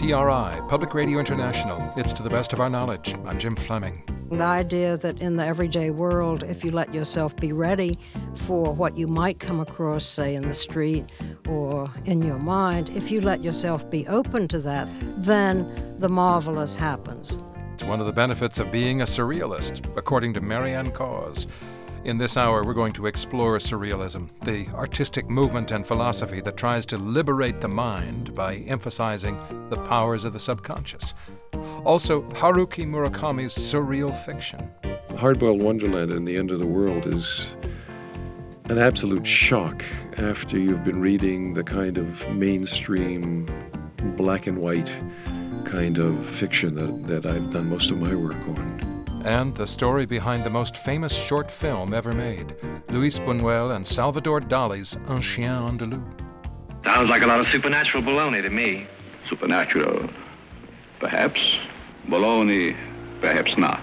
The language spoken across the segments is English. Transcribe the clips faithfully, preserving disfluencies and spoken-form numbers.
P R I, Public Radio International. It's To the Best of Our Knowledge. I'm Jim Fleming. The idea that in the everyday world, if you let yourself be ready for what you might come across, say, in the street or in your mind, if you let yourself be open to that, then the marvelous happens. It's one of the benefits of being a surrealist, according to Marianne Cause. In this hour, we're going to explore surrealism, the artistic movement and philosophy that tries to liberate the mind by emphasizing the powers of the subconscious. Also, Haruki Murakami's surreal fiction. Hardboiled Wonderland and the End of the World is an absolute shock after you've been reading the kind of mainstream, black and white kind of fiction that, that I've done most of my work on. And the story behind the most famous short film ever made, Luis Buñuel and Salvador Dali's Un Chien Andalou. Sounds like a lot of supernatural baloney to me. Supernatural, perhaps. Baloney, perhaps not.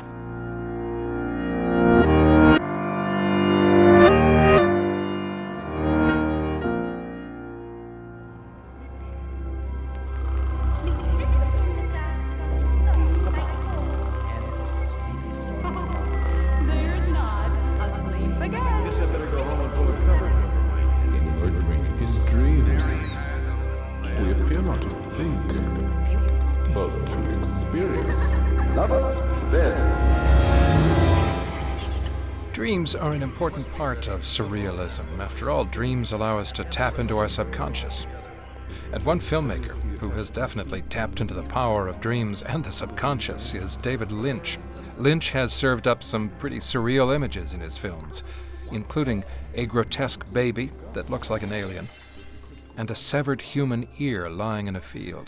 Dreams are an important part of surrealism. After all, dreams allow us to tap into our subconscious. And one filmmaker who has definitely tapped into the power of dreams and the subconscious is David Lynch. Lynch has served up some pretty surreal images in his films, including a grotesque baby that looks like an alien, and a severed human ear lying in a field.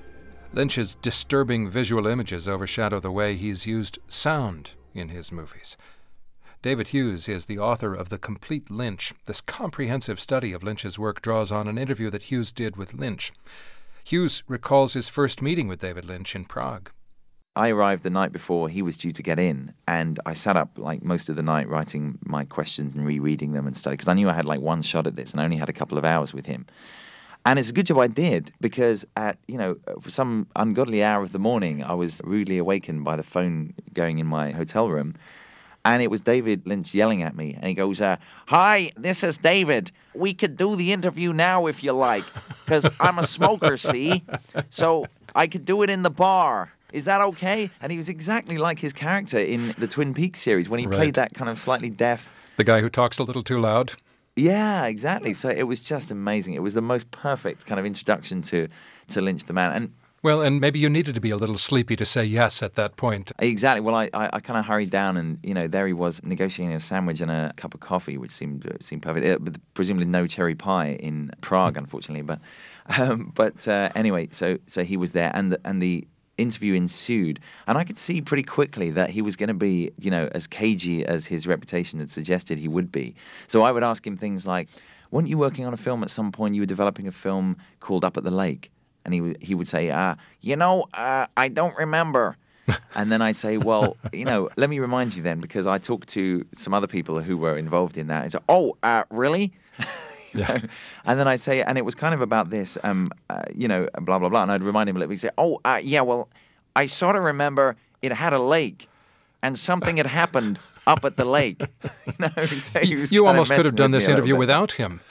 Lynch's disturbing visual images overshadow the way he's used sound in his movies. David Hughes is the author of The Complete Lynch. This comprehensive study of Lynch's work draws on an interview that Hughes did with Lynch. Hughes recalls his first meeting with David Lynch in Prague. I arrived the night before he was due to get in, and I sat up like most of the night writing my questions and rereading them and stuff, because I knew I had like one shot at this and I only had a couple of hours with him. And it's a good job I did, because at, you know, for some ungodly hour of the morning, I was rudely awakened by the phone going in my hotel room. And it was David Lynch yelling at me. And he goes, uh, hi, this is David. We could do the interview now if you like, because I'm a smoker, see? So I could do it in the bar. Is that okay? And he was exactly like his character in the Twin Peaks series when he Right. played that kind of slightly deaf. The guy who talks a little too loud. Yeah, exactly. So it was just amazing. It was the most perfect kind of introduction to, to Lynch the man. And Well, and maybe you needed to be a little sleepy to say yes at that point. Exactly. Well, I, I, I kind of hurried down, and you know, there he was negotiating a sandwich and a cup of coffee, which seemed uh, seemed perfect. Uh, but presumably no cherry pie in Prague, unfortunately. But um, but uh, anyway, so so he was there, and the, and the interview ensued, and I could see pretty quickly that he was going to be, you know, as cagey as his reputation had suggested he would be. So I would ask him things like, "Weren't you working on a film at some point? You were developing a film called Up at the Lake." And he he would say, uh, you know, uh, I don't remember. And then I'd say, well, you know, let me remind you then, because I talked to some other people who were involved in that. And so, oh, uh, really? you Yeah. know? And then I'd say, and it was kind of about this, um, uh, you know, blah, blah, blah. And I'd remind him a little bit. He'd say, oh, uh, yeah, well, I sort of remember it had a lake and something had happened up at the lake. you know, so he was You kind of almost could have messing done with this me a interview little bit. without him.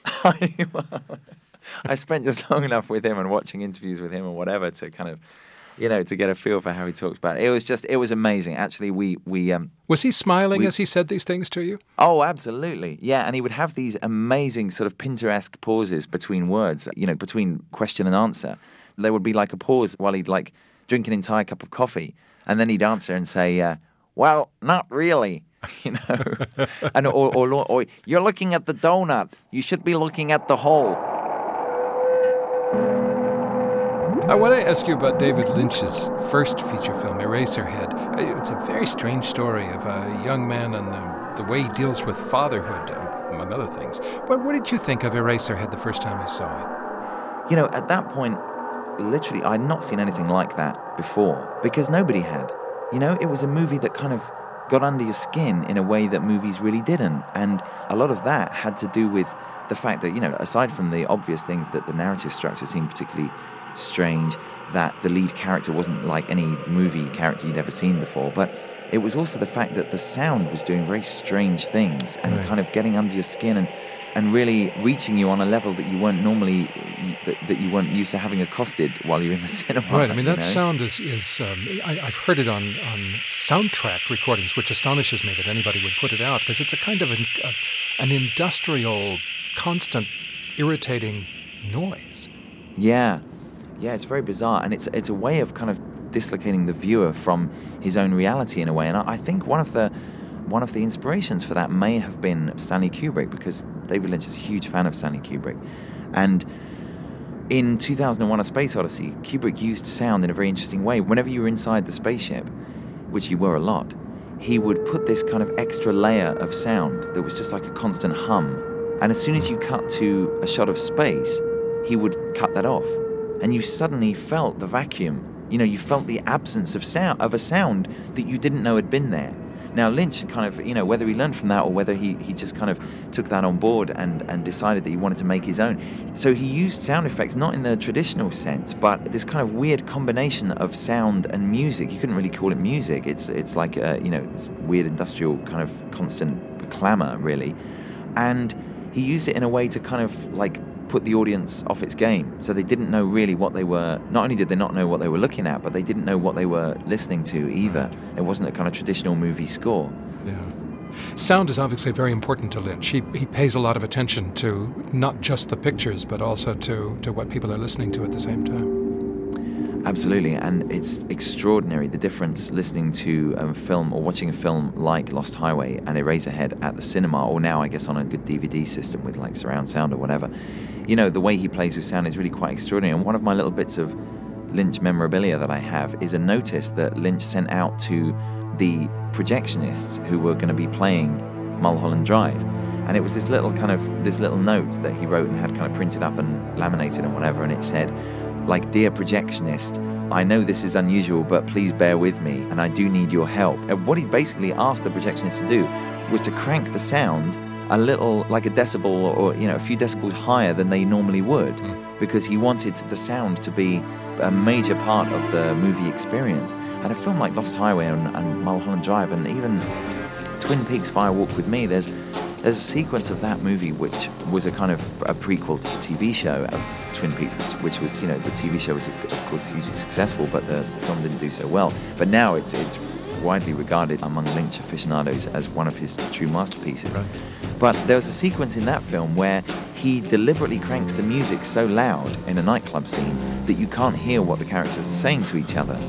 I spent just long enough with him and watching interviews with him and whatever to kind of, you know, to get a feel for how he talks about it. It was just, it was amazing. Actually, we, we um, Was he smiling We- as he said these things to you? oh, absolutely. Yeah, and he would have these amazing sort of Pinteresque pauses between words, you know, between question and answer. There would be like a pause while he'd like drink an entire cup of coffee, and then he'd answer and say, uh, well, not really. You know, and or, or or you're looking at the donut. You should be looking at the hole. I want to ask you about David Lynch's first feature film, Eraserhead. Uh, It's a very strange story of a young man and the, the way he deals with fatherhood, um, among other things. What, what did you think of Eraserhead the first time you saw it? You know, at that point, literally, I'd not seen anything like that before, because nobody had. You know, it was a movie that kind of got under your skin in a way that movies really didn't. And a lot of that had to do with the fact that, you know, aside from the obvious things that the narrative structure seemed particularly strange, that the lead character wasn't like any movie character you'd ever seen before, but it was also the fact that the sound was doing very strange things and right. kind of getting under your skin and and really reaching you on a level that you weren't normally, that, that you weren't used to having accosted while you're in the cinema. Right, I mean, that you know? sound is, is um, I, I've heard it on, on soundtrack recordings, which astonishes me that anybody would put it out, because it's a kind of an, uh, an industrial, constant, irritating noise. Yeah, yeah, it's very bizarre, and it's it's a way of kind of dislocating the viewer from his own reality in a way, and I, I think one of the One of the inspirations for that may have been Stanley Kubrick, because David Lynch is a huge fan of Stanley Kubrick. And in two thousand one, A Space Odyssey, Kubrick used sound in a very interesting way. Whenever you were inside the spaceship, which you were a lot, he would put this kind of extra layer of sound that was just like a constant hum. And as soon as you cut to a shot of space, he would cut that off. And you suddenly felt the vacuum. You know, you felt the absence of sound, of a sound that you didn't know had been there. Now, Lynch kind of, you know, whether he learned from that or whether he, he just kind of took that on board and, and decided that he wanted to make his own. So he used sound effects, not in the traditional sense, but this kind of weird combination of sound and music. You couldn't really call it music. It's it's like, a, you know, this weird industrial kind of constant clamour, really. And he used it in a way to kind of like put the audience off its game, so they didn't know really what they were, not only did they not know what they were looking at, but they didn't know what they were listening to either. It wasn't a kind of traditional movie score. Yeah. Sound is obviously very important to Lynch. He he pays a lot of attention to not just the pictures, but also to, to what people are listening to at the same time. Absolutely, and it's extraordinary the difference listening to a film or watching a film like Lost Highway and Eraserhead at the cinema, or now I guess on a good D V D system with like surround sound or whatever. You know, the way he plays with sound is really quite extraordinary. And one of my little bits of Lynch memorabilia that I have is a notice that Lynch sent out to the projectionists who were going to be playing Mulholland Drive. And it was this little kind of, this little note that he wrote and had kind of printed up and laminated and whatever. And it said, like, "Dear projectionist, I know this is unusual, but please bear with me, and I do need your help." And what he basically asked the projectionist to do was to crank the sound a little, like a decibel or, you know, a few decibels higher than they normally would, mm. because he wanted the sound to be a major part of the movie experience. And a film like Lost Highway and, and Mulholland Drive and even Twin Peaks Fire Walk with Me, there's there's a sequence of that movie which was a kind of a prequel to the T V show of Twin Peaks, which, which was, you know, the T V show was of course hugely successful, but the, the film didn't do so well. But now it's it's widely regarded among Lynch aficionados as one of his true masterpieces. Right. But there was a sequence in that film where he deliberately cranks the music so loud in a nightclub scene that you can't hear what the characters are saying to each other.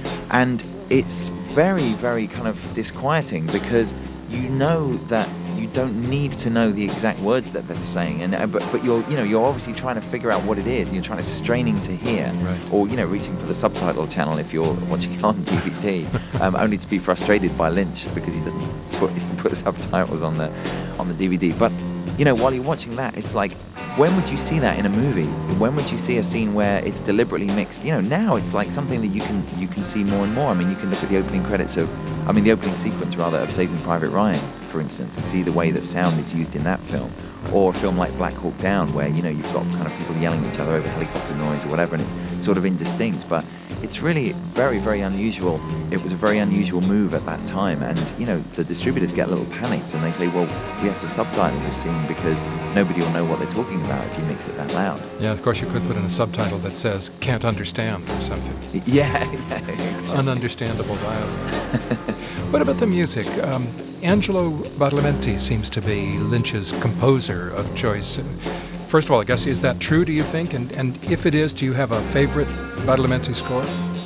And it's very, very kind of disquieting, because you know that you don't need to know the exact words that they're saying, and uh, but but you're you know you're obviously trying to figure out what it is, and you're trying to straining to hear, right. or you know reaching for the subtitle channel if you're watching it on D V D, um, only to be frustrated by Lynch because he doesn't put put subtitles on the on the D V D. But you know while you're watching that, it's like, when would you see that in a movie? When would you see a scene where it's deliberately mixed? You know, now it's like something that you can you can see more and more. I mean, you can look at the opening credits of, I mean, the opening sequence rather of Saving Private Ryan, for instance, and see the way that sound is used in that film. Or a film like Black Hawk Down, where, you know, you've got kind of people yelling at each other over helicopter noise or whatever, and it's sort of indistinct, but it's really very, very unusual. It was a very unusual move at that time, and, you know, the distributors get a little panicked, and they say, well, we have to subtitle this scene because nobody will know what they're talking about if you mix it that loud. Yeah, of course you could put in a subtitle that says, "Can't understand," or something. Yeah, yeah, exactly. Ununderstandable dialogue. What about the music? Um, Angelo Badalamenti seems to be Lynch's composer of choice. First of all, I guess, is that true, do you think? And, and if it is, do you have a favorite Badalamenti score?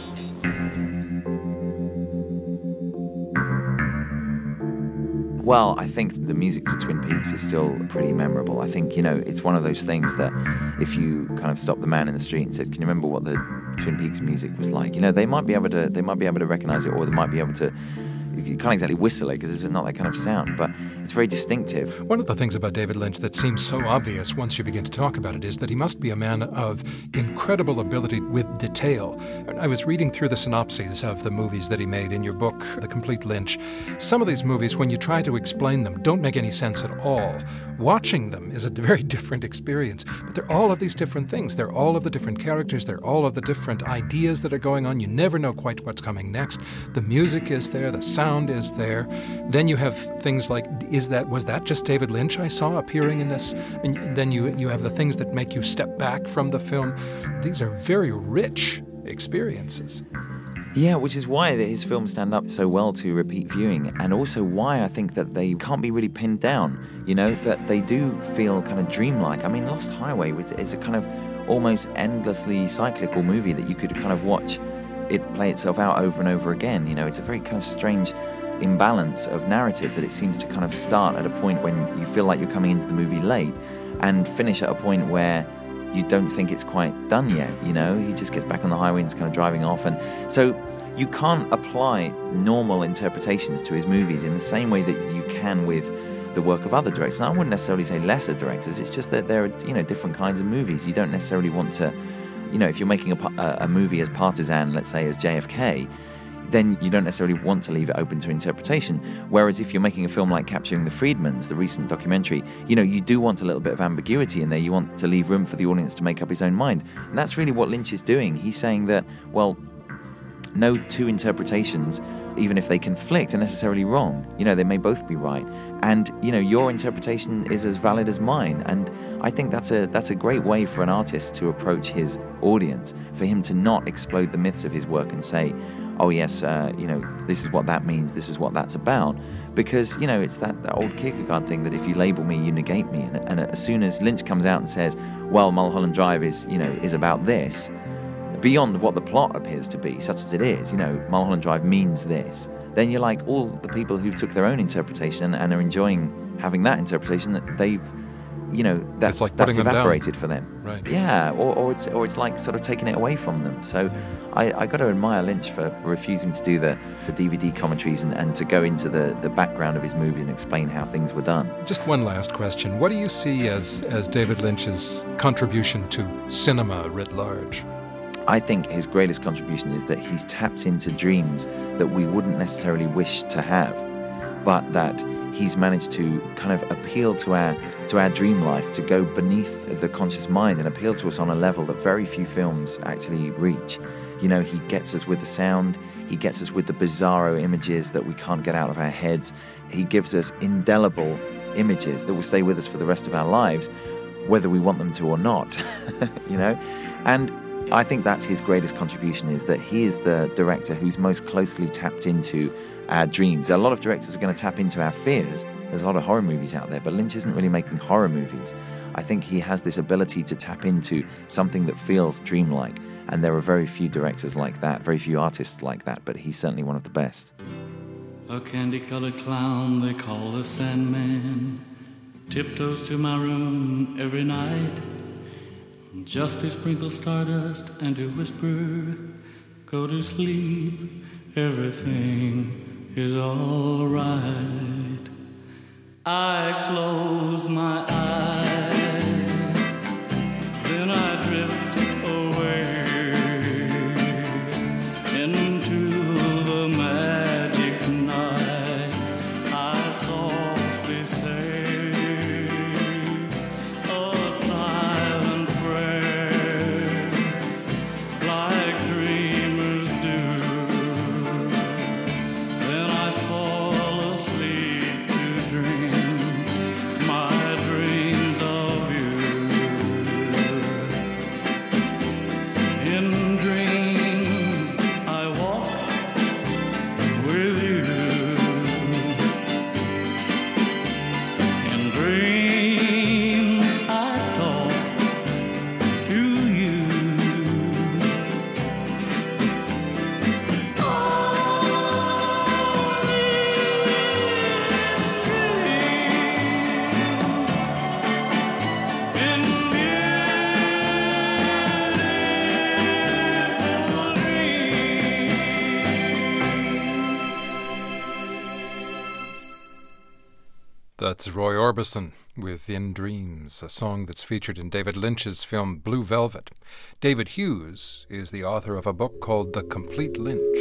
Well, I think the music to Twin Peaks is still pretty memorable. I think, you know, it's one of those things that if you kind of stopped the man in the street and said, "Can you remember what the Twin Peaks music was like?" You know, they might be able to, they might be able to recognize it, or they might be able to you can't exactly whistle it because it's not that kind of sound, but it's very distinctive. One of the things about David Lynch that seems so obvious once you begin to talk about it is that he must be a man of incredible ability with detail. I was reading through the synopses of the movies that he made in your book, The Complete Lynch. Some of these movies, when you try to explain them, don't make any sense at all. Watching them is a very different experience, but they're all of these different things. They're all of the different characters. They're all of the different ideas that are going on. You never know quite what's coming next. The music is there. The sound is there. Then you have things like, is that was that just David Lynch I saw appearing in this? And then you you have the things that make you step back from the film. These are very rich experiences. Yeah, which is why his films stand up so well to repeat viewing, and also why I think that they can't be really pinned down, you know, that they do feel kind of dreamlike. I mean, Lost Highway is a kind of almost endlessly cyclical movie that you could kind of watch it play itself out over and over again. You know, it's a very kind of strange imbalance of narrative that it seems to kind of start at a point when you feel like you're coming into the movie late and finish at a point where you don't think it's quite done yet, you know? He just gets back on the highway and is kind of driving off. And so you can't apply normal interpretations to his movies in the same way that you can with the work of other directors. And I wouldn't necessarily say lesser directors. It's just that there are, you know, different kinds of movies. You don't necessarily want to, you know, if you're making a, a movie as partisan, let's say, as J F K, then you don't necessarily want to leave it open to interpretation. Whereas if you're making a film like Capturing the Friedmans, the recent documentary, you know, you do want a little bit of ambiguity in there. You want to leave room for the audience to make up his own mind. And that's really what Lynch is doing. He's saying that, well, no two interpretations, even if they conflict, are necessarily wrong. You know, they may both be right. And, you know, your interpretation is as valid as mine. And I think that's a that's a great way for an artist to approach his audience, for him to not explode the myths of his work and say, oh yes, uh, you know, this is what that means, this is what that's about. Because, you know, it's that, that old Kierkegaard thing that if you label me, you negate me. And, and as soon as Lynch comes out and says, well, Mulholland Drive is, you know, is about this, beyond what the plot appears to be, such as it is, you know, Mulholland Drive means this, then you're like, all the people who took their own interpretation and are enjoying having that interpretation, that they've, you know, that's like that's evaporated them for them. Right. Yeah, or, or it's or it's like sort of taking it away from them. So yeah. I, I got to admire Lynch for refusing to do the, the D V D commentaries and, and to go into the, the background of his movie and explain how things were done. Just one last question. What do you see as, as David Lynch's contribution to cinema writ large? I think his greatest contribution is that he's tapped into dreams that we wouldn't necessarily wish to have, but that he's managed to kind of appeal to our to our dream life, to go beneath the conscious mind and appeal to us on a level that very few films actually reach. You know, he gets us with the sound, he gets us with the bizarro images that we can't get out of our heads. He gives us indelible images that will stay with us for the rest of our lives, whether we want them to or not, you know? And I think that's his greatest contribution, is that he is the director who's most closely tapped into our dreams. A lot of directors are going to tap into our fears. There's a lot of horror movies out there, but Lynch isn't really making horror movies. I think he has this ability to tap into something that feels dreamlike, and there are very few directors like that, very few artists like that, but he's certainly one of the best. A candy-colored clown they call the Sandman tiptoes to my room every night, just to sprinkle stardust and to whisper, go to sleep, everything is all right. I close my eyes, then I drift away into the magic night. I softly say a silent prayer, like dreamers do. Then I fall asleep to dream That's Roy Orbison with In Dreams, a song that's featured in David Lynch's film Blue Velvet. David Hughes is the author of a book called The Complete Lynch.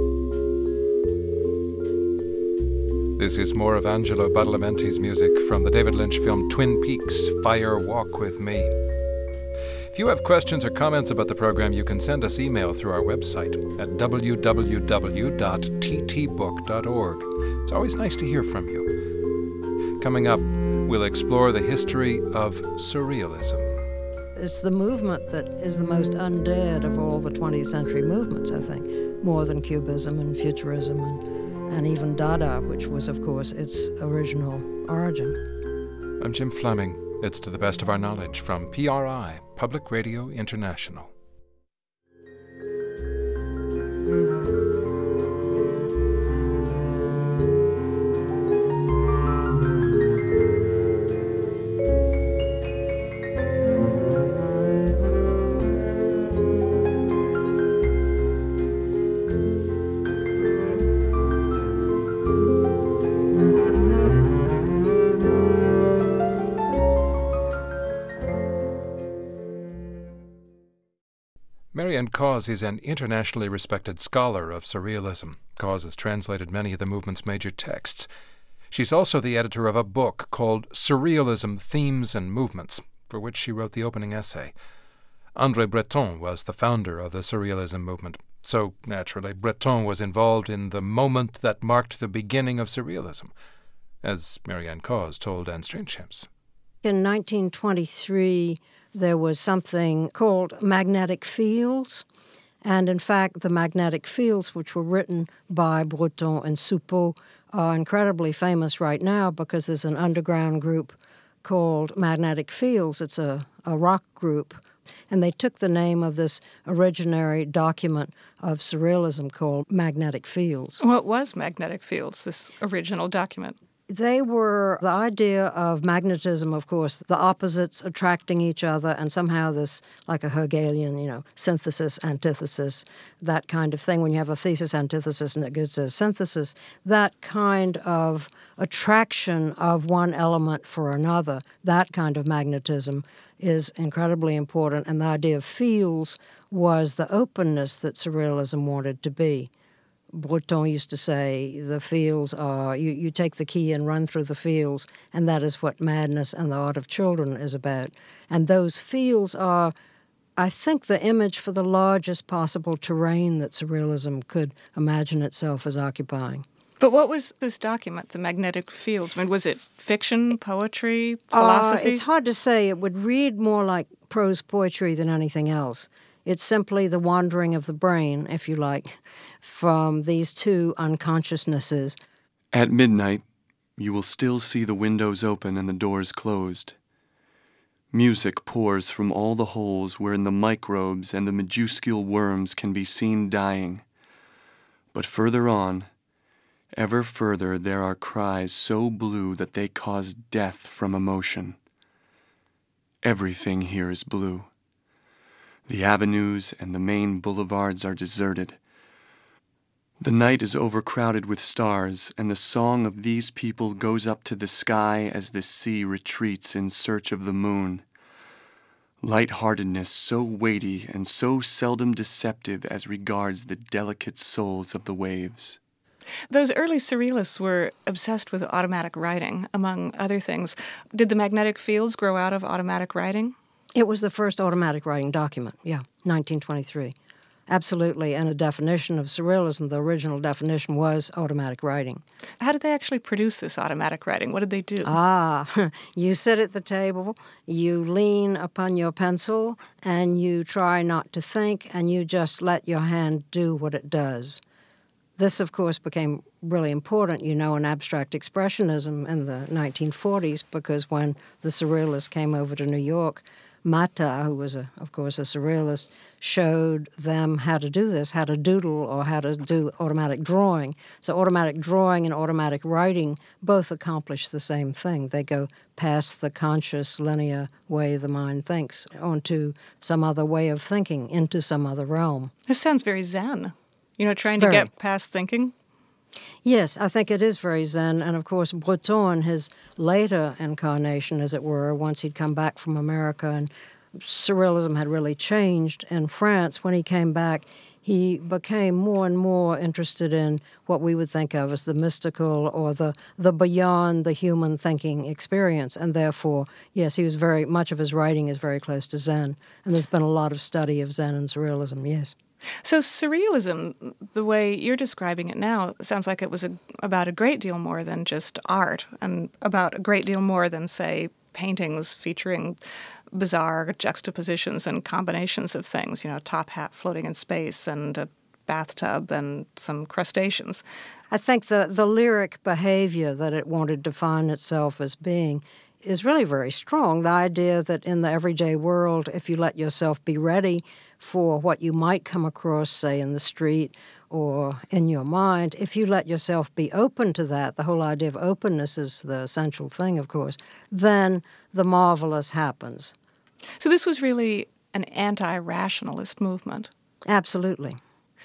This is more of Angelo Badalamenti's music from the David Lynch film Twin Peaks, Fire Walk With Me. If you have questions or comments about the program, you can send us email through our website at w w w dot t t book dot org. It's always nice to hear from you. Coming up, we'll explore the history of Surrealism. It's the movement that is the most undead of all the twentieth century movements, I think, more than Cubism and Futurism and, and even Dada, which was, of course, its original origin. I'm Jim Fleming. It's To the Best of Our Knowledge from P R I, Public Radio International. Marianne Cause is an internationally respected scholar of Surrealism. Cause has translated many of the movement's major texts. She's also the editor of a book called Surrealism, Themes and Movements, for which she wrote the opening essay. André Breton was the founder of the Surrealism movement, so naturally Breton was involved in the moment that marked the beginning of Surrealism, as Marianne Cause told Anne Strangechaps. In nineteen twenty-three, there was something called magnetic fields, and in fact the magnetic fields, which were written by Breton and Soupeau, are incredibly famous right now because there's an underground group called Magnetic Fields. It's a, a rock group, and they took the name of this originary document of Surrealism called Magnetic Fields. What was Magnetic Fields, this original document? They were the idea of magnetism, of course, the opposites attracting each other, and somehow this, like a Hegelian, you know, synthesis, antithesis, that kind of thing. When you have a thesis, antithesis, and it gives a synthesis, that kind of attraction of one element for another, that kind of magnetism is incredibly important. And the idea of fields was the openness that Surrealism wanted to be. Breton used to say the fields are, you, you take the key and run through the fields, and that is what Madness and the Art of Children is about. And those fields are, I think, the image for the largest possible terrain that Surrealism could imagine itself as occupying. But what was this document, the Magnetic Fields? I mean, was it fiction, poetry, philosophy? Uh, it's hard to say. It would read more like prose poetry than anything else. It's simply the wandering of the brain, if you like, from these two unconsciousnesses. At midnight, you will still see the windows open and the doors closed. Music pours from all the holes wherein the microbes and the majuscule worms can be seen dying. But further on, ever further, there are cries so blue that they cause death from emotion. Everything here is blue. The avenues and the main boulevards are deserted. The night is overcrowded with stars, and the song of these people goes up to the sky as the sea retreats in search of the moon. Light-heartedness so weighty and so seldom deceptive as regards the delicate souls of the waves. Those early Surrealists were obsessed with automatic writing, among other things. Did the Magnetic Fields grow out of automatic writing? It was the first automatic writing document, yeah, nineteen twenty-three. Absolutely, and a definition of Surrealism, the original definition was automatic writing. How did they actually produce this automatic writing? What did they do? Ah, you sit at the table, you lean upon your pencil, and you try not to think, and you just let your hand do what it does. This, of course, became really important, you know, in abstract expressionism in the nineteen forties, because when the Surrealists came over to New York, Mata, who was, a, of course, a Surrealist, showed them how to do this, how to doodle or how to do automatic drawing. So automatic drawing and automatic writing both accomplish the same thing. They go past the conscious, linear way the mind thinks onto some other way of thinking, into some other realm. This sounds very Zen. You know, trying to Very. get past thinking? Yes, I think it is very Zen. And of course, Breton, his later incarnation, as it were, once he'd come back from America and Surrealism had really changed in France, when he came back, he became more and more interested in what we would think of as the mystical or the, the beyond the human thinking experience. And therefore, yes, he was very, much of his writing is very close to Zen. And there's been a lot of study of Zen and Surrealism, yes. So Surrealism, the way you're describing it now, sounds like it was a, about a great deal more than just art, and about a great deal more than, say, paintings featuring bizarre juxtapositions and combinations of things, you know, a top hat floating in space and a bathtub and some crustaceans. I think the, the lyric behavior that it wanted to define itself as being is really very strong. The idea that in the everyday world, if you let yourself be ready for what you might come across, say, in the street or in your mind, if you let yourself be open to that, the whole idea of openness is the essential thing, of course, then the marvelous happens. So this was really an anti-rationalist movement. Absolutely.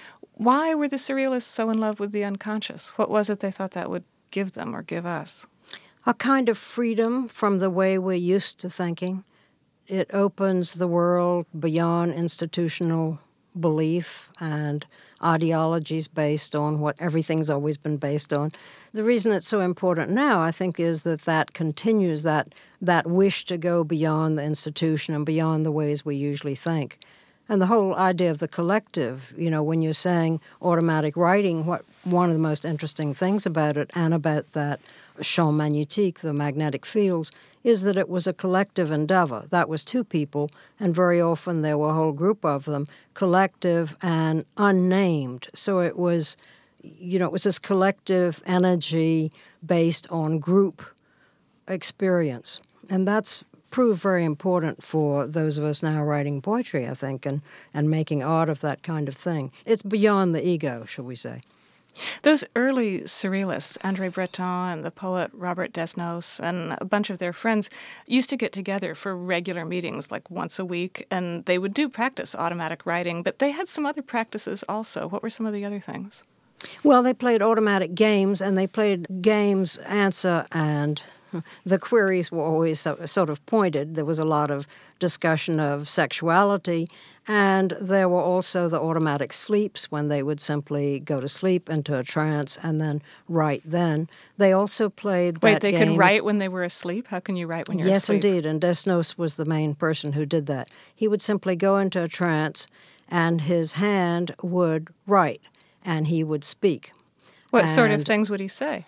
Why were the Surrealists so in love with the unconscious? What was it they thought that would give them or give us? A kind of freedom from the way we're used to thinking. It opens the world beyond institutional belief and ideologies based on what everything's always been based on. The reason it's so important now, I think, is that that continues, that that wish to go beyond the institution and beyond the ways we usually think. And the whole idea of the collective, you know, when you're saying automatic writing, what one of the most interesting things about it and about that champ magnétique, the magnetic fields, is that it was a collective endeavor. That was two people, and very often there were a whole group of them, collective and unnamed. So it was, you know, it was this collective energy based on group experience. And that's proved very important for those of us now writing poetry, I think, and, and making art of that kind of thing. It's beyond the ego, shall we say. Those early Surrealists, André Breton and the poet Robert Desnos and a bunch of their friends, used to get together for regular meetings, like once a week, and they would do practice automatic writing, but they had some other practices also. What were some of the other things? Well, they played automatic games, and they played games, answer, and the queries were always so, sort of pointed. There was a lot of discussion of sexuality, and there were also the automatic sleeps when they would simply go to sleep into a trance and then write then. They also played that Wait, they game. could write when they were asleep? How can you write when you're yes, asleep? Yes, indeed, and Desnos was the main person who did that. He would simply go into a trance, and his hand would write, and he would speak. What and sort of things would he say?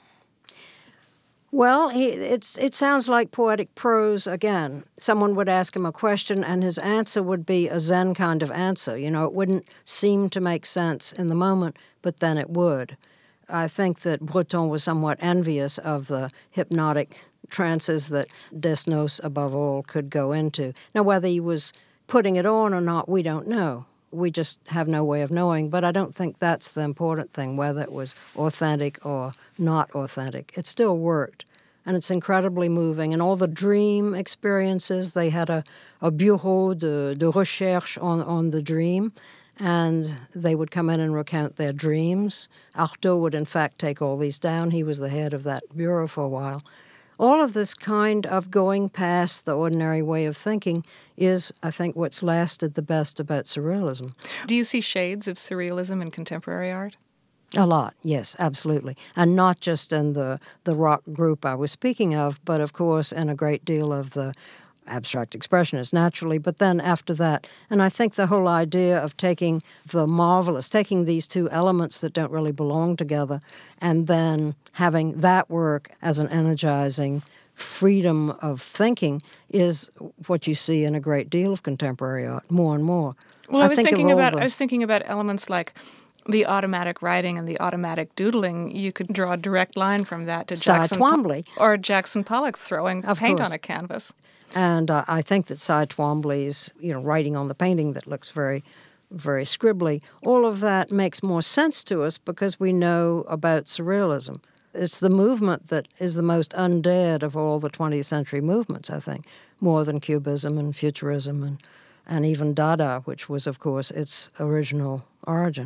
Well, he, it's it sounds like poetic prose again. Someone would ask him a question, and his answer would be a Zen kind of answer. You know, it wouldn't seem to make sense in the moment, but then it would. I think that Breton was somewhat envious of the hypnotic trances that Desnos, above all, could go into. Now, whether he was putting it on or not, we don't know. We just have no way of knowing, but I don't think that's the important thing, whether it was authentic or not authentic. It still worked, and it's incredibly moving. And all the dream experiences, they had a, a bureau de, de recherche on, on the dream, and they would come in and recount their dreams. Artaud would, in fact, take all these down. He was the head of that bureau for a while. All of this kind of going past the ordinary way of thinking is, I think, what's lasted the best about Surrealism. Do you see shades of Surrealism in contemporary art? A lot, yes, absolutely. And not just in the, the rock group I was speaking of, but, of course, in a great deal of the abstract expressionists, naturally, but then after that. And I think the whole idea of taking the marvelous, taking these two elements that don't really belong together, and then having that work as an energizing freedom of thinking is what you see in a great deal of contemporary art, more and more. Well, I, I was thinking about the, I was thinking about elements like the automatic writing and the automatic doodling. You could draw a direct line from that to Cy Jackson Twombly. or Jackson Pollock throwing of paint course. on a canvas. And uh, I think that Cy Twombly's, you know, writing on the painting that looks very, very scribbly, all of that makes more sense to us because we know about Surrealism. It's the movement that is the most undead of all the twentieth century movements, I think, more than Cubism and Futurism and, and even Dada, which was, of course, its original origin.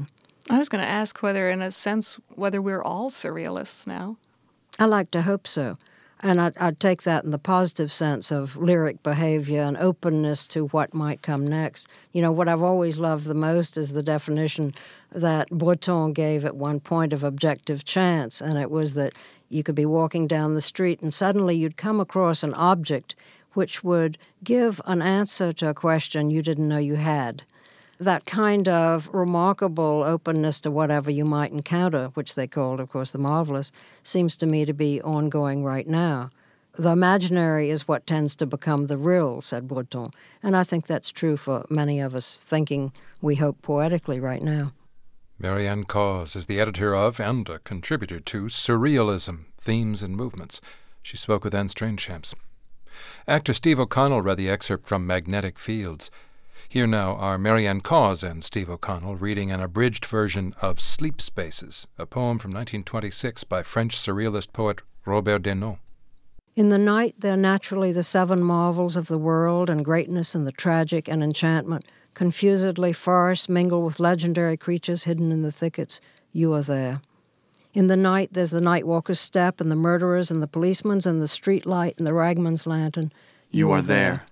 I was going to ask whether, in a sense, whether we're all surrealists now. I like to hope so. And I'd, I'd take that in the positive sense of lyric behavior and openness to what might come next. You know, what I've always loved the most is the definition that Breton gave at one point of objective chance, and it was that you could be walking down the street and suddenly you'd come across an object which would give an answer to a question you didn't know you had. That kind of remarkable openness to whatever you might encounter, which they called, of course, the marvelous, seems to me to be ongoing right now. The imaginary is what tends to become the real, said Breton, and I think that's true for many of us thinking, we hope, poetically right now. Marianne Cause is the editor of and a contributor to Surrealism, Themes and Movements. She spoke with Anne Strainchamps. Actor Steve O'Connell read the excerpt from Magnetic Fields. Here now are Marianne Cause and Steve O'Connell reading an abridged version of Sleep Spaces, a poem from nineteen twenty-six by French surrealist poet Robert Desnos. In the night, there are naturally the seven marvels of the world, and greatness and the tragic and enchantment. Confusedly, forests mingle with legendary creatures hidden in the thickets. You are there. In the night, there's the night walker's step, and the murderer's, and the policeman's, and the street light, and the ragman's lantern. You, you are there. there.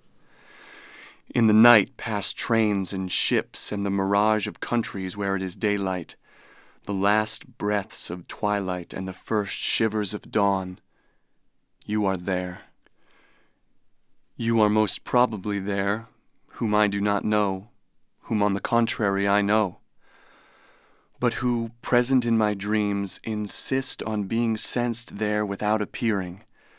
In the night pass trains and ships and the mirage of countries where it is daylight, the last breaths of twilight and the first shivers of dawn. You are there. You are most probably there, whom I do not know, whom on the contrary I know, but who, present in my dreams, insist on being sensed there without appearing.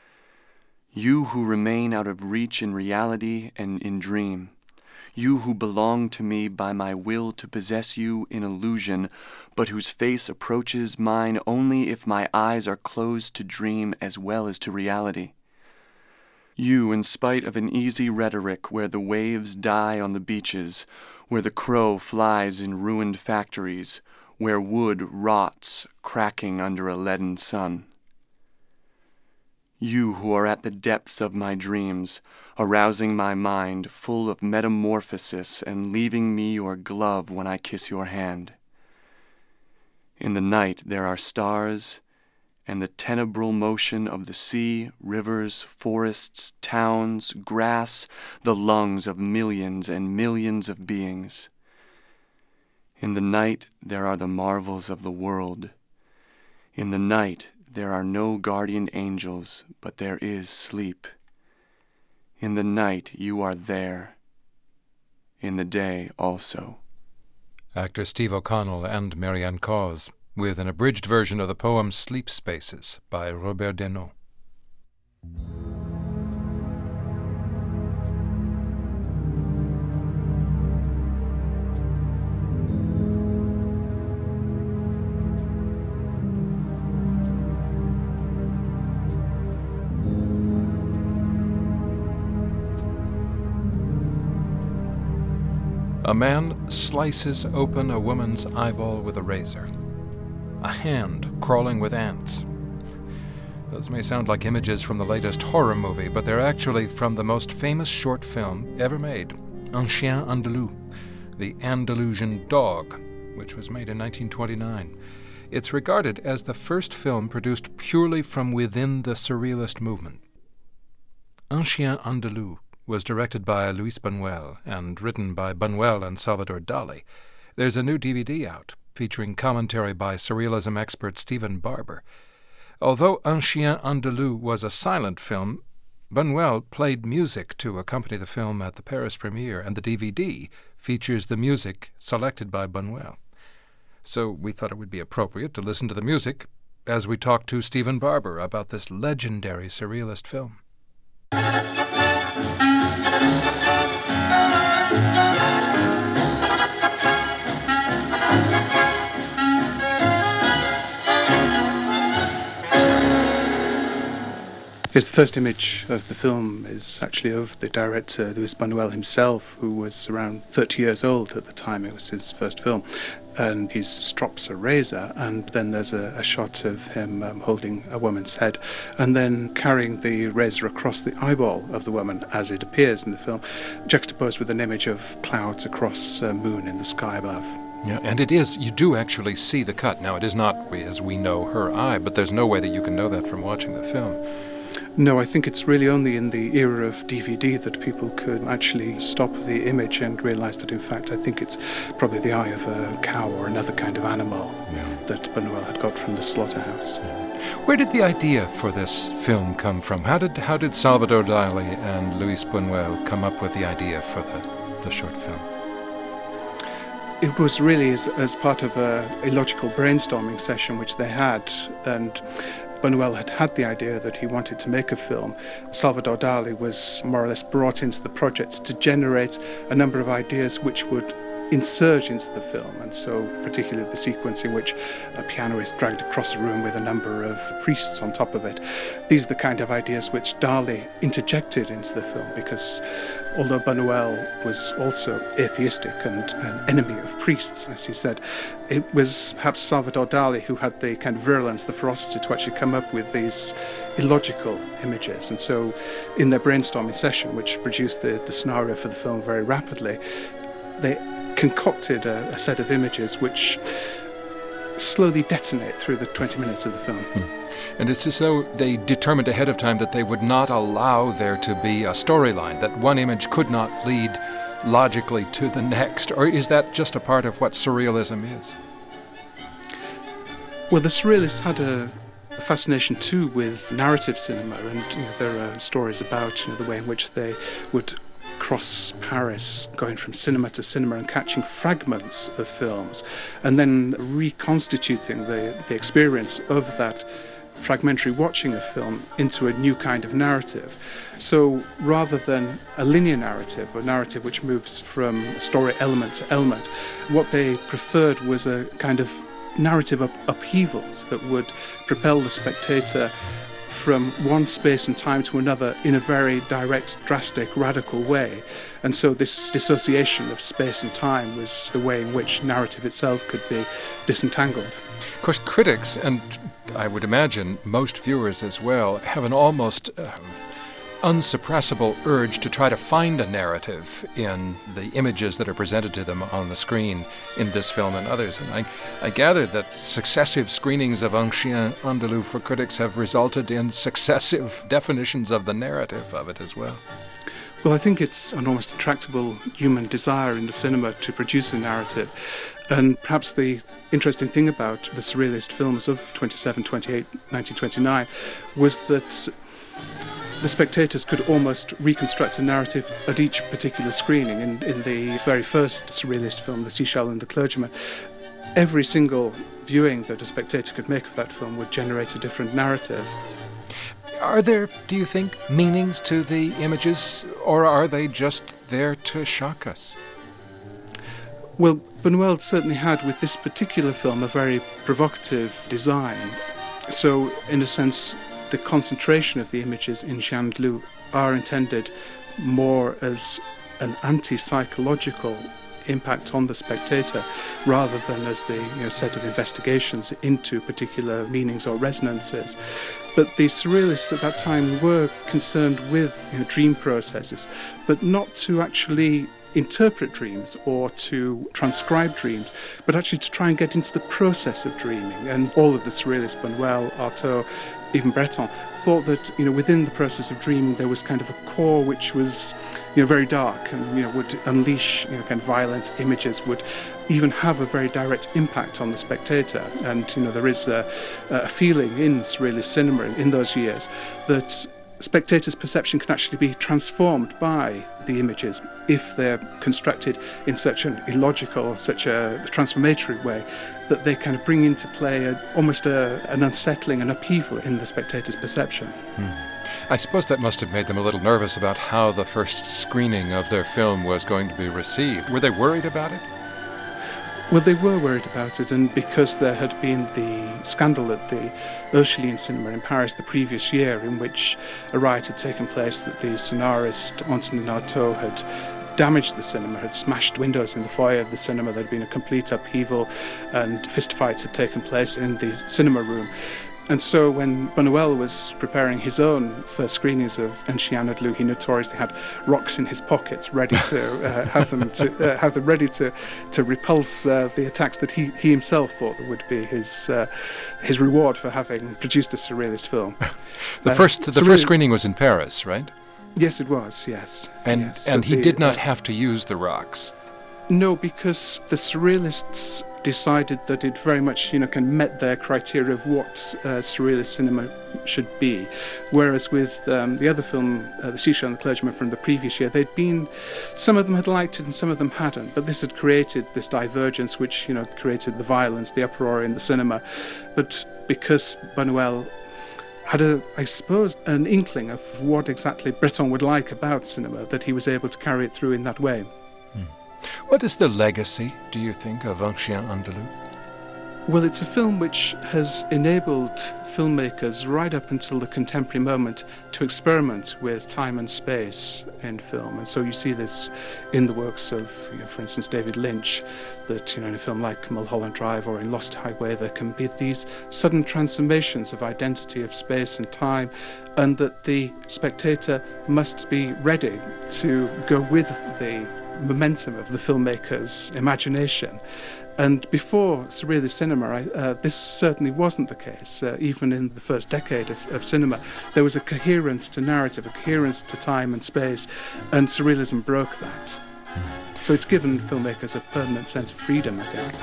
You who remain out of reach in reality and in dream. You who belong to me by my will to possess you in illusion, but whose face approaches mine only if my eyes are closed to dream as well as to reality. You, in spite of an easy rhetoric where the waves die on the beaches, where the crow flies in ruined factories, where wood rots cracking under a leaden sun. You who are at the depths of my dreams, arousing my mind full of metamorphosis and leaving me your glove when I kiss your hand. In the night there are stars, and the tenebral motion of the sea, rivers, forests, towns, grass, the lungs of millions and millions of beings. In the night there are the marvels of the world. In the night there are no guardian angels, but there is sleep. In the night you are there. In the day also. Actor Steve O'Connell and Marianne Cause, with an abridged version of the poem Sleep Spaces by Robert Desnos. A man slices open a woman's eyeball with a razor. A hand crawling with ants. Those may sound like images from the latest horror movie, but they're actually from the most famous short film ever made, Un Chien Andalou, the Andalusian dog, which was made in nineteen twenty-nine. It's regarded as the first film produced purely from within the Surrealist movement. Un Chien Andalou was directed by Luis Buñuel and written by Buñuel and Salvador Dali. There's a new D V D out, featuring commentary by surrealism expert Stephen Barber. Although Un Chien Andalou was a silent film, Buñuel played music to accompany the film at the Paris premiere, and the D V D features the music selected by Buñuel. So we thought it would be appropriate to listen to the music as we talk to Stephen Barber about this legendary surrealist film. Yes, the first image of the film is actually of the director, Luis Buñuel himself, who was around thirty years old at the time. It was his first film. And he strops a razor, and then there's a, a shot of him um, holding a woman's head, and then carrying the razor across the eyeball of the woman as it appears in the film, juxtaposed with an image of clouds across a moon in the sky above. Yeah, and it is, you do actually see the cut. Now, it is not, as we know, her eye, but there's no way that you can know that from watching the film. No, I think it's really only in the era of D V D that people could actually stop the image and realise that, in fact, I think it's probably the eye of a cow or another kind of animal yeah. that Buñuel had got from the slaughterhouse. Yeah. Where did the idea for this film come from? How did how did Salvador Dali and Luis Buñuel come up with the idea for the, the short film? It was really as, as part of a illogical brainstorming session which they had, and Buñuel had had the idea that he wanted to make a film. Salvador Dali was more or less brought into the project to generate a number of ideas which would insurge into the film, and so particularly the sequence in which a piano is dragged across a room with a number of priests on top of it. These are the kind of ideas which Dali interjected into the film, because although Buñuel was also atheistic and an enemy of priests, as he said, it was perhaps Salvador Dali who had the kind of virulence, the ferocity to actually come up with these illogical images. And so in their brainstorming session, which produced the, the scenario for the film very rapidly, they concocted a, a set of images which slowly detonate through the twenty minutes of the film. Hmm. And it's as though they determined ahead of time that they would not allow there to be a storyline, that one image could not lead logically to the next. Or is that just a part of what surrealism is? Well, the surrealists had a fascination too with narrative cinema, and you know, there are stories about you know, the way in which they would cross Paris, going from cinema to cinema and catching fragments of films and then reconstituting the, the experience of that fragmentary watching of film into a new kind of narrative. So rather than a linear narrative, a narrative which moves from story element to element, what they preferred was a kind of narrative of upheavals that would propel the spectator from one space and time to another in a very direct, drastic, radical way. And so this dissociation of space and time was the way in which narrative itself could be disentangled. Of course, critics, and I would imagine most viewers as well, have an almost uh, unsuppressible urge to try to find a narrative in the images that are presented to them on the screen in this film and others. And I, I gathered that successive screenings of Un Chien Andalou for critics have resulted in successive definitions of the narrative of it as well. Well, I think it's an almost intractable human desire in the cinema to produce a narrative. And perhaps the interesting thing about the surrealist films of twenty-seven, twenty-eight, nineteen twenty-nine was that the spectators could almost reconstruct a narrative at each particular screening. In, in the very first surrealist film, The Seashell and the Clergyman, every single viewing that a spectator could make of that film would generate a different narrative. Are there, do you think, meanings to the images, or are they just there to shock us? Well, Buñuel certainly had, with this particular film, a very provocative design. So, in a sense, the concentration of the images in Chien Andalou are intended more as an anti-psychological impact on the spectator rather than as the you know, set of investigations into particular meanings or resonances. But the surrealists at that time were concerned with you know, dream processes, but not to actually interpret dreams or to transcribe dreams, but actually to try and get into the process of dreaming. And all of the surrealists, Buñuel, Artaud, even Breton, thought that you know within the process of dreaming there was kind of a core which was you know very dark and you know would unleash you know kind of violent images, would even have a very direct impact on the spectator. And you know there is a, a feeling in surrealist cinema in those years that spectators' perception can actually be transformed by the images if they're constructed in such an illogical, such a transformatory way that they kind of bring into play a, almost a, an unsettling, an upheaval in the spectator's perception. Hmm. I suppose that must have made them a little nervous about how the first screening of their film was going to be received. Were they worried about it? Well, they were worried about it, and because there had been the scandal at the Ursulines Cinema in Paris the previous year, in which a riot had taken place, that the scenarist Antonin Artaud had damaged the cinema, had smashed windows in the foyer of the cinema. There had been a complete upheaval and fistfights had taken place in the cinema room. And so when Buñuel was preparing his own first screenings of Un Chien Andalou, he notoriously had rocks in his pockets, ready to uh, have them to uh, have them ready to to repulse uh, the attacks that he, he himself thought would be his uh, his reward for having produced a surrealist film. the uh, first the surreal- first screening was in Paris, right? Yes, it was. Yes, And yes. and So he the, did not uh, have to use the rocks. No, because the surrealists decided that it very much, you know, kind of met their criteria of what uh, surrealist cinema should be. Whereas with um, the other film, uh, The Seashell and the Clergyman from the previous year, they'd been, some of them had liked it and some of them hadn't. But this had created this divergence, which, you know, created the violence, the uproar in the cinema. But because Buñuel had a, I suppose, an inkling of what exactly Breton would like about cinema, that he was able to carry it through in that way. What is the legacy, do you think, of Un Chien Andalou? Well, it's a film which has enabled filmmakers right up until the contemporary moment to experiment with time and space in film. And so you see this in the works of, you know, for instance, David Lynch, that, you know, in a film like Mulholland Drive or in Lost Highway, there can be these sudden transformations of identity, of space and time, and that the spectator must be ready to go with the momentum of the filmmaker's imagination. And before surrealist cinema, I, uh, this certainly wasn't the case. Uh, even in the first decade of, of cinema, there was a coherence to narrative, a coherence to time and space, and surrealism broke that. So it's given filmmakers a permanent sense of freedom, I think.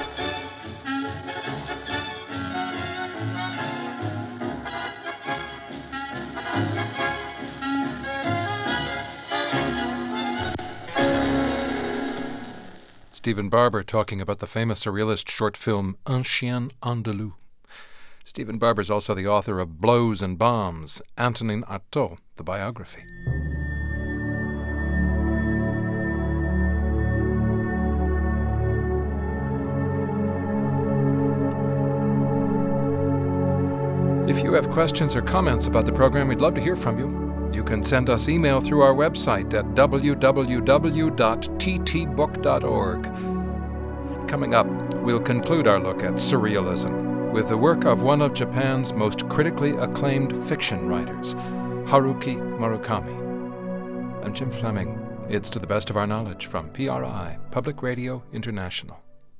Stephen Barber talking about the famous surrealist short film Un Chien Andalou. Stephen Barber is also the author of Blows and Bombs, Antonin Artaud, the biography. If you have questions or comments about the program, we'd love to hear from you. You can send us email through our website at w w w dot t t book dot org. Coming up, we'll conclude our look at surrealism with the work of one of Japan's most critically acclaimed fiction writers, Haruki Murakami. I'm Jim Fleming. It's To the Best of Our Knowledge from P R I, Public Radio International.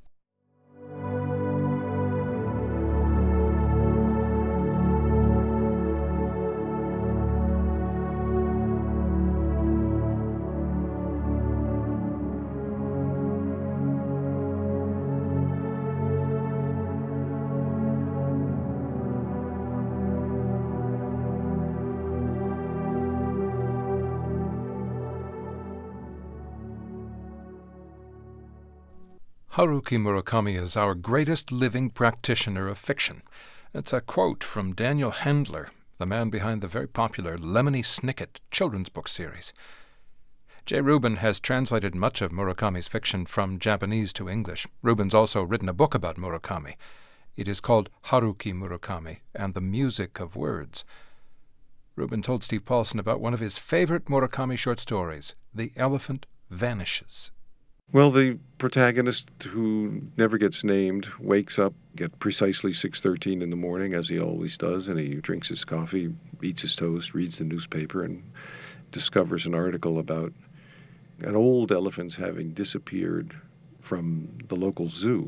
Haruki Murakami is our greatest living practitioner of fiction. It's a quote from Daniel Handler, the man behind the very popular Lemony Snicket children's book series. Jay Rubin has translated much of Murakami's fiction from Japanese to English. Rubin's also written a book about Murakami. It is called Haruki Murakami and the Music of Words. Rubin told Steve Paulson about one of his favorite Murakami short stories, The Elephant Vanishes. Well, the protagonist, who never gets named, wakes up at precisely six thirteen in the morning, as he always does, and he drinks his coffee, eats his toast, reads the newspaper, and discovers an article about an old elephant having disappeared from the local zoo.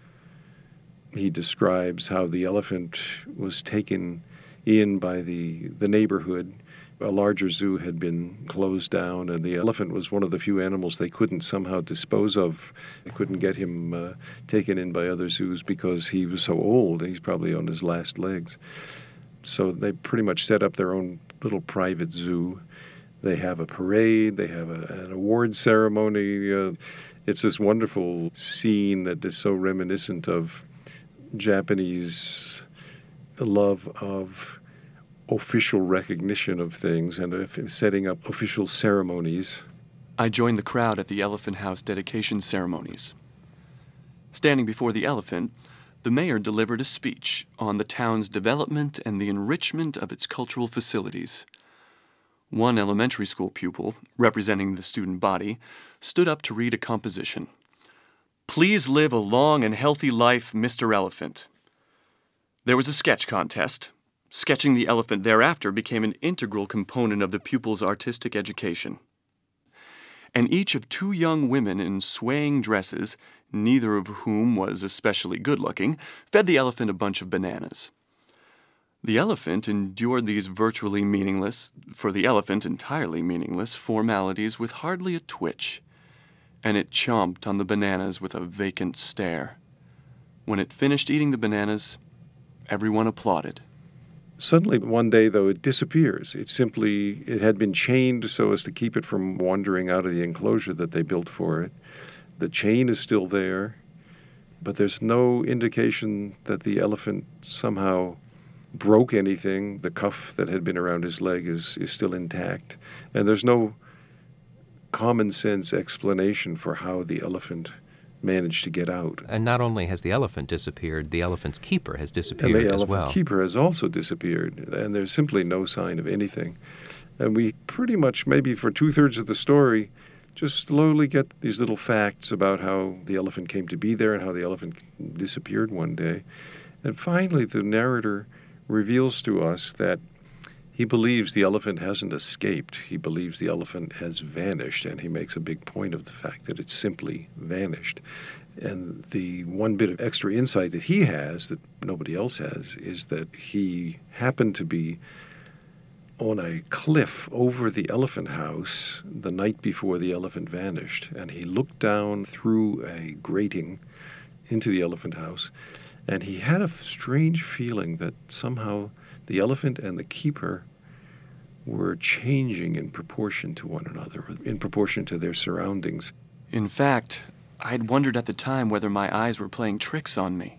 He describes how the elephant was taken in by the, the neighborhood. A larger zoo had been closed down, and the elephant was one of the few animals they couldn't somehow dispose of. They couldn't get him uh, taken in by other zoos because he was so old. He's probably on his last legs. So they pretty much set up their own little private zoo. They have a parade. They have a, an award ceremony. Uh, it's this wonderful scene that is so reminiscent of Japanese love of official recognition of things and setting up official ceremonies. I joined the crowd at the Elephant House dedication ceremonies. Standing before the elephant, the mayor delivered a speech on the town's development and the enrichment of its cultural facilities. One elementary school pupil, representing the student body, stood up to read a composition. "Please live a long and healthy life, Mister Elephant." There was a sketch contest. Sketching the elephant thereafter became an integral component of the pupil's artistic education. And each of two young women in swaying dresses, neither of whom was especially good-looking, fed the elephant a bunch of bananas. The elephant endured these virtually meaningless, for the elephant entirely meaningless, formalities with hardly a twitch, and it chomped on the bananas with a vacant stare. When it finished eating the bananas, everyone applauded. Suddenly, one day, though, it disappears. It simply, it had been chained so as to keep it from wandering out of the enclosure that they built for it. The chain is still there, but there's no indication that the elephant somehow broke anything. The cuff that had been around his leg is, is still intact. And there's no common sense explanation for how the elephant managed to get out. And not only has the elephant disappeared, the elephant's keeper has disappeared and the as elephant well. keeper has also disappeared, and there's simply no sign of anything. And we pretty much, maybe for two-thirds of the story, just slowly get these little facts about how the elephant came to be there and how the elephant disappeared one day. And finally, the narrator reveals to us that he believes the elephant hasn't escaped. He believes the elephant has vanished, and he makes a big point of the fact that it's simply vanished. And the one bit of extra insight that he has that nobody else has is that he happened to be on a cliff over the elephant house the night before the elephant vanished, and he looked down through a grating into the elephant house, and he had a strange feeling that somehow the elephant and the keeper were changing in proportion to one another, in proportion to their surroundings. In fact, I had wondered at the time whether my eyes were playing tricks on me.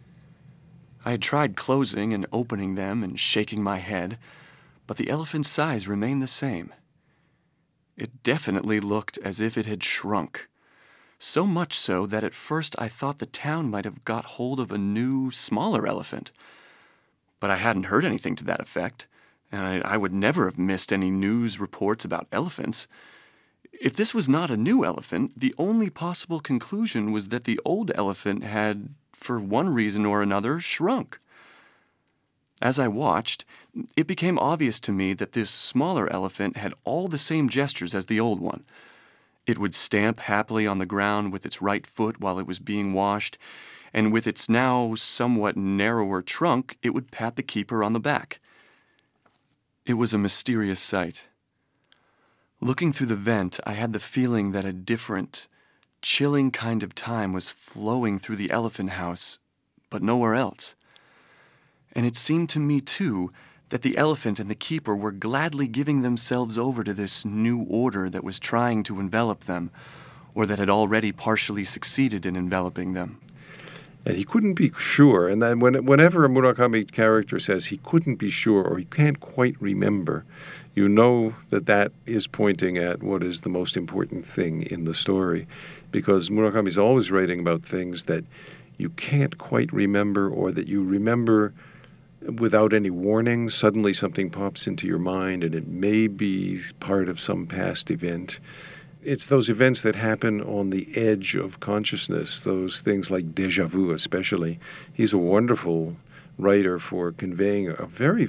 I had tried closing and opening them and shaking my head, but the elephant's size remained the same. It definitely looked as if it had shrunk, so much so that at first I thought the town might have got hold of a new, smaller elephant. But I hadn't heard anything to that effect, and I, I would never have missed any news reports about elephants. If this was not a new elephant, the only possible conclusion was that the old elephant had, for one reason or another, shrunk. As I watched, it became obvious to me that this smaller elephant had all the same gestures as the old one. It would stamp happily on the ground with its right foot while it was being washed, and with its now somewhat narrower trunk, it would pat the keeper on the back. It was a mysterious sight. Looking through the vent, I had the feeling that a different, chilling kind of time was flowing through the elephant house, but nowhere else. And it seemed to me, too, that the elephant and the keeper were gladly giving themselves over to this new order that was trying to envelop them, or that had already partially succeeded in enveloping them. And he couldn't be sure. And then when, whenever a Murakami character says he couldn't be sure or he can't quite remember, you know that that is pointing at what is the most important thing in the story. Because Murakami is always writing about things that you can't quite remember, or that you remember without any warning. Suddenly something pops into your mind, and it may be part of some past event. It's those events that happen on the edge of consciousness, those things like déjà vu especially. He's a wonderful writer for conveying a very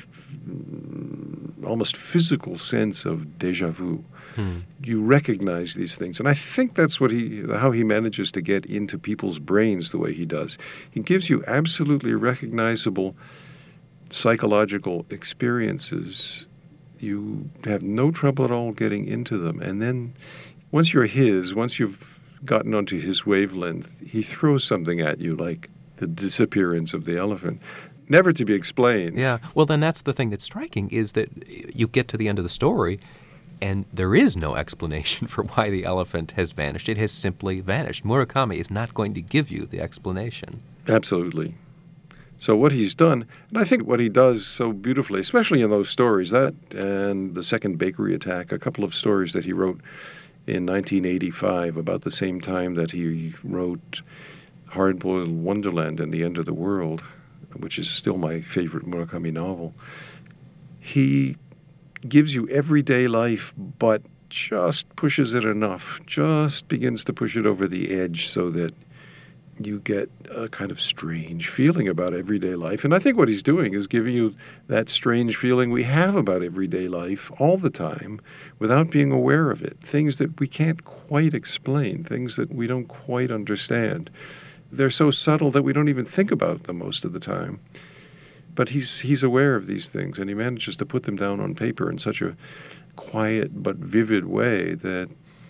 almost physical sense of déjà vu. Hmm. You recognize these things. And I think that's what he, how he manages to get into people's brains the way he does. He gives you absolutely recognizable psychological experiences. You have no trouble at all getting into them. And then once you're his, once you've gotten onto his wavelength, he throws something at you like the disappearance of the elephant, never to be explained. Yeah, well, then that's the thing that's striking, is that you get to the end of the story and there is no explanation for why the elephant has vanished. It has simply vanished. Murakami is not going to give you the explanation. Absolutely. So what he's done, and I think what he does so beautifully, especially in those stories, that and The Second Bakery Attack, a couple of stories that he wrote in nineteen eighty-five, about the same time that he wrote Hard-Boiled Wonderland and The End of the World, which is still my favorite Murakami novel. He gives you everyday life, but just pushes it enough, just begins to push it over the edge so that you get a kind of strange feeling about everyday life. And I think what he's doing is giving you that strange feeling we have about everyday life all the time without being aware of it. Things that we can't quite explain, things that we don't quite understand. They're so subtle that we don't even think about them most of the time. But he's he's aware of these things, and he manages to put them down on paper in such a quiet but vivid way that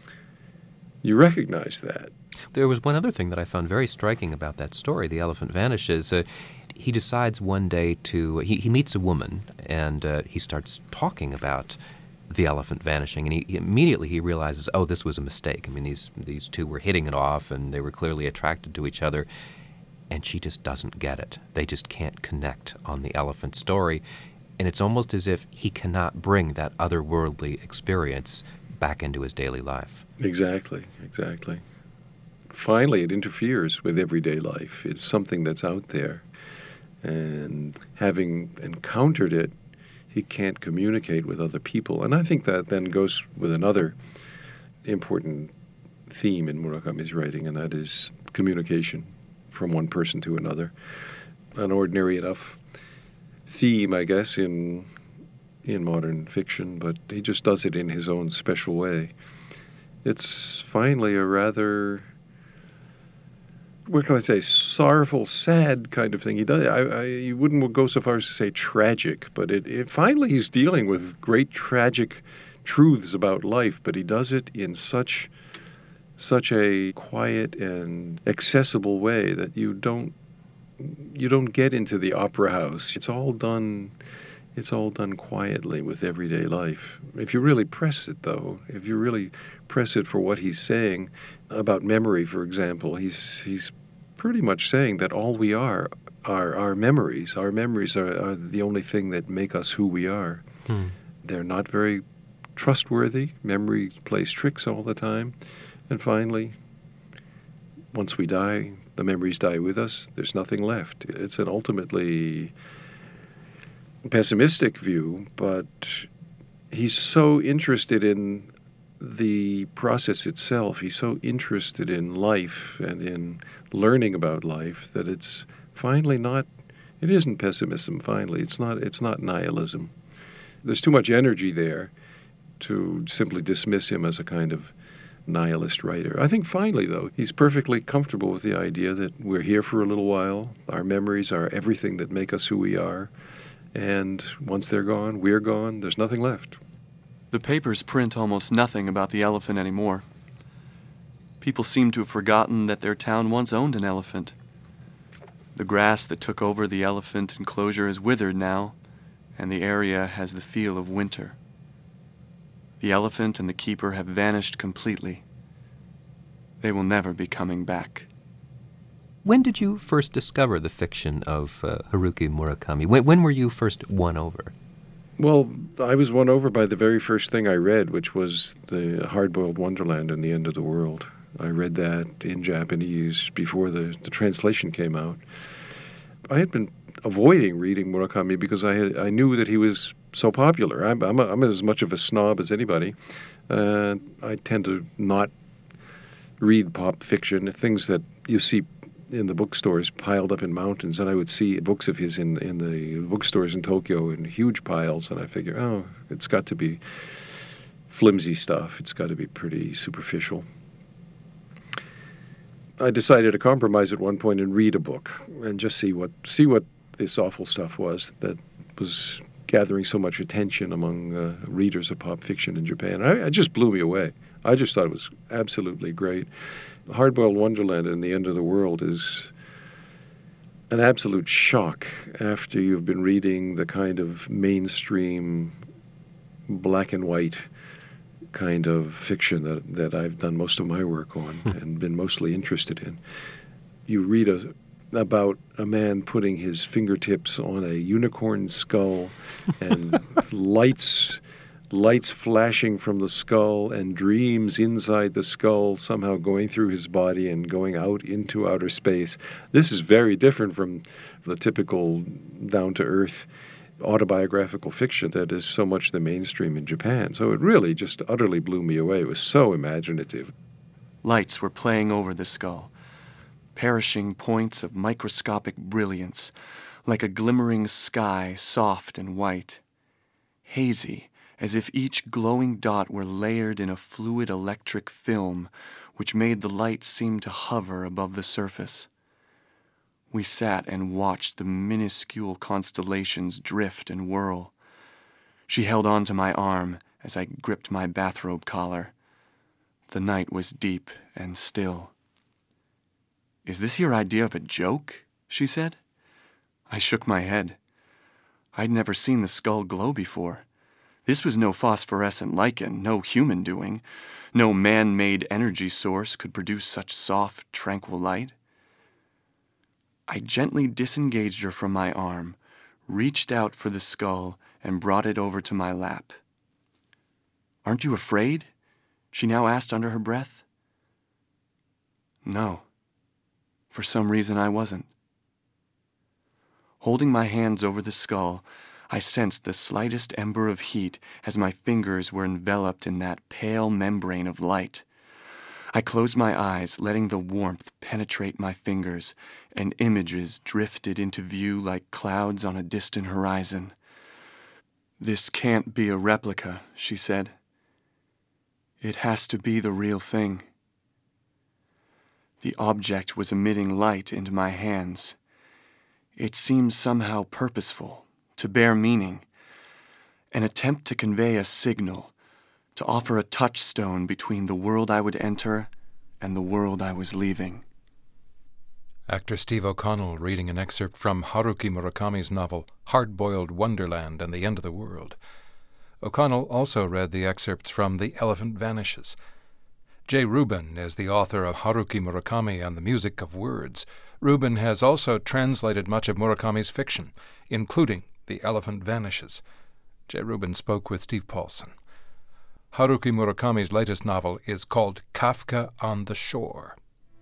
you recognize that. There was one other thing that I found very striking about that story, The Elephant Vanishes. Uh, he decides one day to, he, he meets a woman, and uh, he starts talking about the elephant vanishing, and he, he immediately he realizes, oh, this was a mistake. I mean, these these two were hitting it off, and they were clearly attracted to each other, and she just doesn't get it. They just can't connect on the elephant story, and it's almost as if he cannot bring that otherworldly experience back into his daily life. Exactly, exactly. Finally, it interferes with everyday life. It's something that's out there. And having encountered it, he can't communicate with other people. And I think that then goes with another important theme in Murakami's writing, and that is communication from one person to another. An ordinary enough theme, I guess, in in modern fiction, but he just does it in his own special way. It's finally a rather, what can I say, sorrowful, sad kind of thing. He does. I, I you wouldn't go so far as to say tragic, but it, it finally he's dealing with great tragic truths about life, but he does it in such such a quiet and accessible way that you don't you don't get into the opera house. It's all done. It's all done quietly with everyday life. If you really press it, though, if you really press it for what he's saying about memory, for example, he's he's pretty much saying that all we are are our memories. Our memories are, are the only thing that make us who we are. Hmm. They're not very trustworthy. Memory plays tricks all the time. And finally, once we die, the memories die with us. There's nothing left. It's an ultimately pessimistic view, but he's so interested in the process itself. He's so interested in life and in learning about life that it's finally not, it isn't pessimism, finally. It's not, it's not nihilism. There's too much energy there to simply dismiss him as a kind of nihilist writer. I think finally, though, he's perfectly comfortable with the idea that we're here for a little while. Our memories are everything that make us who we are. And once they're gone, we're gone. There's nothing left. The papers print almost nothing about the elephant anymore. People seem to have forgotten that their town once owned an elephant. The grass that took over the elephant enclosure is withered now, and the area has the feel of winter. The elephant and the keeper have vanished completely. They will never be coming back. When did you first discover the fiction of uh, Haruki Murakami? When, when were you first won over? Well, I was won over by the very first thing I read, which was the Hard-Boiled Wonderland and the End of the World. I read that in Japanese before the, the translation came out. I had been avoiding reading Murakami because I had, I knew that he was so popular. I'm, I'm, a, I'm as much of a snob as anybody. Uh, I tend to not read pop fiction, things that you see in the bookstores piled up in mountains, and I would see books of his in in the bookstores in Tokyo in huge piles, and I figure, oh, it's got to be flimsy stuff. It's got to be pretty superficial. I decided to compromise at one point and read a book and just see what see what this awful stuff was that was gathering so much attention among uh, readers of pop fiction in Japan. I, it just blew me away. I just thought it was absolutely great. Hard-Boiled Wonderland and the End of the World is an absolute shock after you've been reading the kind of mainstream black and white kind of fiction that, that I've done most of my work on and been mostly interested in. You read a, about a man putting his fingertips on a unicorn skull and lights lights flashing from the skull and dreams inside the skull somehow going through his body and going out into outer space. This is very different from the typical down-to-earth autobiographical fiction that is so much the mainstream in Japan. So it really just utterly blew me away. It was so imaginative. Lights were playing over the skull. perishing points of microscopic brilliance, like a glimmering sky, soft and white, hazy, as if each glowing dot were layered in a fluid electric film which made the light seem to hover above the surface. We sat and watched the minuscule constellations drift and whirl. She held on to my arm as I gripped my bathrobe collar. The night was deep and still. "Is this your idea of a joke?" she said. I shook my head. I'd never seen the skull glow before. This was no phosphorescent lichen, no human doing. No man-made energy source could produce such soft, tranquil light. I gently disengaged her from my arm, reached out for the skull, and brought it over to my lap. "Aren't you afraid?" she now asked under her breath. No. For some reason I wasn't. Holding my hands over the skull, I sensed the slightest ember of heat as my fingers were enveloped in that pale membrane of light. I closed my eyes, letting the warmth penetrate my fingers, and images drifted into view like clouds on a distant horizon. "This can't be a replica," she said. "It has to be the real thing." The object was emitting light into my hands. It seemed somehow purposeful, to bear meaning, an attempt to convey a signal, to offer a touchstone between the world I would enter and the world I was leaving. Actor Steve O'Connell reading an excerpt from Haruki Murakami's novel Hard-Boiled Wonderland and the End of the World. O'Connell also read the excerpts from The Elephant Vanishes. Jay Rubin is the author of Haruki Murakami and the Music of Words. Rubin has also translated much of Murakami's fiction, including The Elephant Vanishes. Jay Rubin spoke with Steve Paulson. Haruki Murakami's latest novel is called Kafka on the Shore.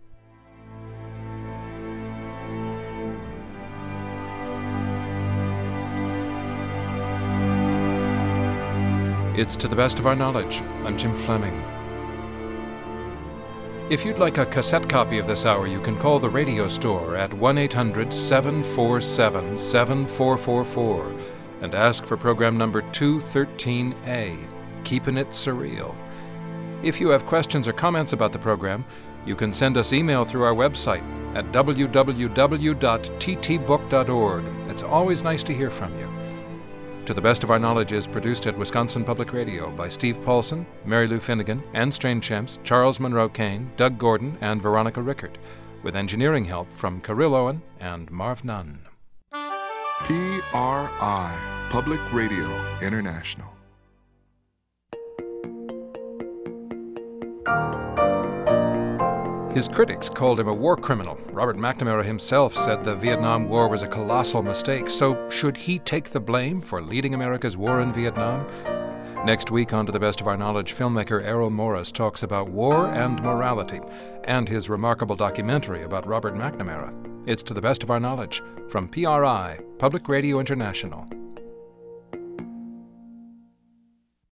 It's To the Best of Our Knowledge. I'm Jim Fleming. If you'd like a cassette copy of this hour, you can call the radio store at one eight hundred seven four seven seven four four four and ask for program number two thirteen A, Keepin' It Surreal. If you have questions or comments about the program, you can send us email through our website at w w w dot t t book dot org. It's always nice to hear from you. To the Best of Our Knowledge is produced at Wisconsin Public Radio by Steve Paulson, Mary Lou Finnegan, Anne Strainchamps, Charles Monroe Kane, Doug Gordon, and Veronica Rickert, with engineering help from Kirill Owen and Marv Nunn. P R I, Public Radio International. His critics called him a war criminal. Robert McNamara himself said the Vietnam War was a colossal mistake. So should he take the blame for leading America's war in Vietnam? Next week on To the Best of Our Knowledge, filmmaker Errol Morris talks about war and morality and his remarkable documentary about Robert McNamara. It's To the Best of Our Knowledge from P R I, Public Radio International.